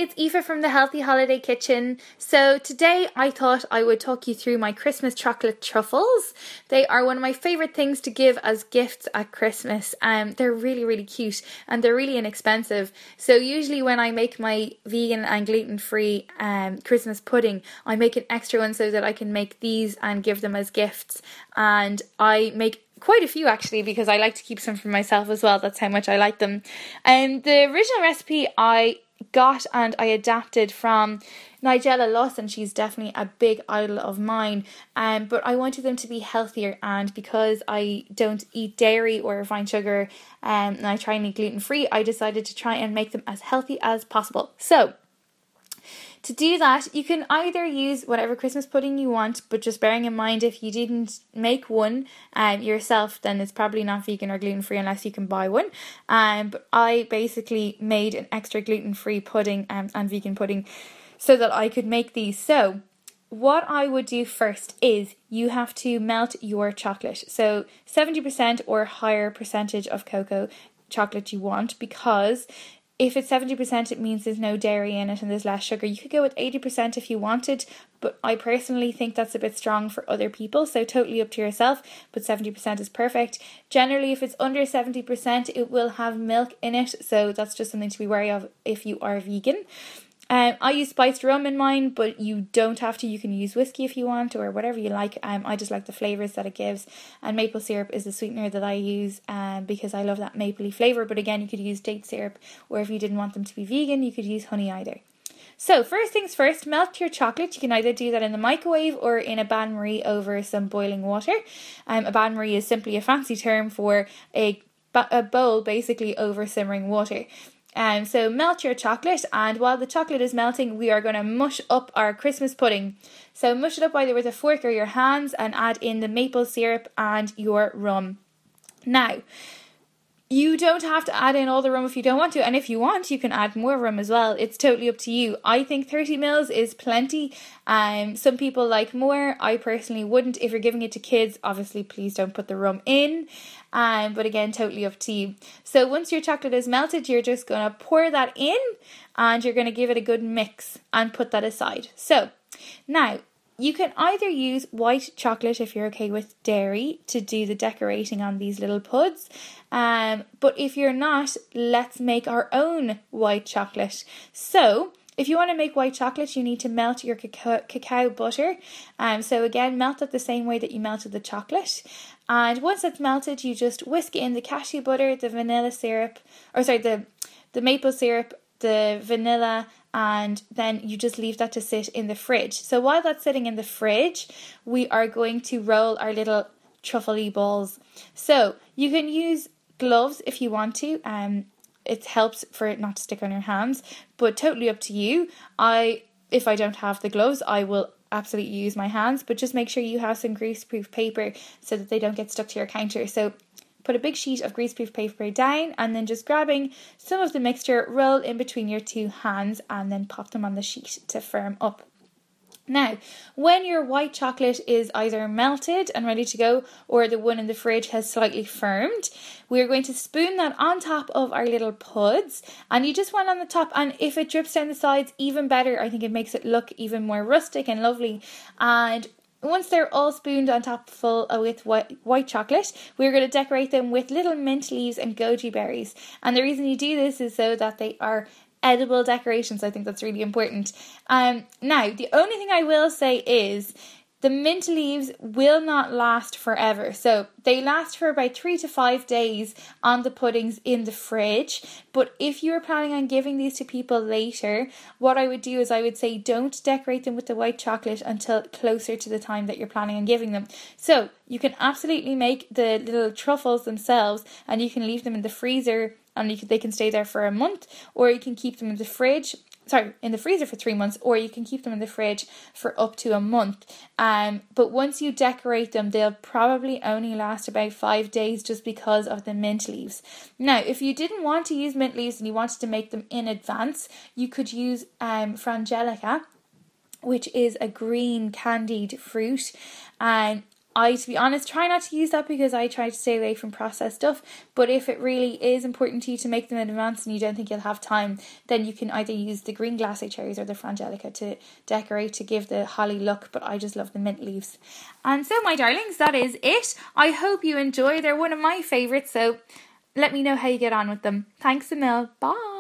it's Aoife from the Healthy Holiday Kitchen. So today I thought I would talk you through my Christmas chocolate truffles. They are one of my favourite things to give as gifts at Christmas. They're really, really cute and they're really inexpensive. So usually when I make my vegan and gluten-free Christmas pudding, I make an extra one so that I can make these and give them as gifts. And I make quite a few actually, because I like to keep some for myself as well. That's how much I like them. The original recipe I got and I adapted from Nigella Lawson. She's definitely a big idol of mine, but I wanted them to be healthier, and because I don't eat dairy or refined sugar and I try and eat gluten-free, I decided to try and make them as healthy as possible. So to do that, you can either use whatever Christmas pudding you want, but just bearing in mind if you didn't make one yourself, then it's probably not vegan or gluten-free unless you can buy one. But I basically made an extra gluten-free pudding and vegan pudding so that I could make these. So what I would do first is you have to melt your chocolate. So 70% or higher percentage of cocoa chocolate you want, because if it's 70%, it means there's no dairy in it and there's less sugar. You could go with 80% if you wanted, but I personally think that's a bit strong for other people, so totally up to yourself, but 70% is perfect. Generally, if it's under 70%, it will have milk in it, so that's just something to be wary of if you are vegan. I use spiced rum in mine, but you don't have to. You can use whiskey if you want, or whatever you like. I just like the flavours that it gives, and maple syrup is the sweetener that I use because I love that mapley flavour. But again, you could use date syrup, or if you didn't want them to be vegan, you could use honey either. So first things first, melt your chocolate. You can either do that in the microwave or in a bain-marie over some boiling water. A bain-marie is simply a fancy term for a bowl basically over simmering water. So melt your chocolate, and while the chocolate is melting, we are going to mush up our Christmas pudding. So mush it up either with a fork or your hands and add in the maple syrup and your rum. Now, you don't have to add in all the rum if you don't want to, and if you want, you can add more rum as well. It's totally up to you. I think 30 mils is plenty. Some people like more. I personally wouldn't. If you're giving it to kids, obviously please don't put the rum in. But again, totally up to you. So once your chocolate is melted, you're just going to pour that in and you're going to give it a good mix and put that aside. So now, you can either use white chocolate if you're okay with dairy to do the decorating on these little puds. But if you're not, let's make our own white chocolate. So if you want to make white chocolate, you need to melt your cacao butter. So again, melt it the same way that you melted the chocolate. And once it's melted, you just whisk in the cashew butter, the vanilla syrup, the maple syrup, the vanilla, and then you just leave that to sit in the fridge. So while that's sitting in the fridge, we are going to roll our little truffle-y balls. So you can use gloves if you want to. It helps for it not to stick on your hands, but totally up to you. If I don't have the gloves, I will absolutely use my hands, but just make sure you have some greaseproof paper so that they don't get stuck to your counter. So put a big sheet of greaseproof paper down, and then just grabbing some of the mixture, roll in between your two hands and then pop them on the sheet to firm up. Now, when your white chocolate is either melted and ready to go, or the one in the fridge has slightly firmed, we're going to spoon that on top of our little puds, and you just want on the top, and if it drips down the sides, even better. I think it makes it look even more rustic and lovely. And once they're all spooned on top full with white chocolate, we're going to decorate them with little mint leaves and goji berries. And the reason you do this is so that they are edible decorations. I think that's really important. Now, the only thing I will say is the mint leaves will not last forever. So they last for about 3 to 5 days on the puddings in the fridge. But if you were planning on giving these to people later, what I would do is I would say don't decorate them with the white chocolate until closer to the time that you're planning on giving them. So you can absolutely make the little truffles themselves, and you can leave them in the freezer, and they can stay there for a month, or you can keep them in the freezer for 3 months, or you can keep them in the fridge for up to a month. But once you decorate them, they'll probably only last about 5 days just because of the mint leaves. Now, if you didn't want to use mint leaves and you wanted to make them in advance, you could use frangelica, which is a green candied fruit. to be honest, try not to use that because I try to stay away from processed stuff. But if it really is important to you to make them in advance and you don't think you'll have time, then you can either use the green glacé cherries or the frangelica to decorate to give the holly look. But I just love the mint leaves. And so, my darlings, that is it. I hope you enjoy. They're one of my favourites, so let me know how you get on with them. Thanks a mil. Bye.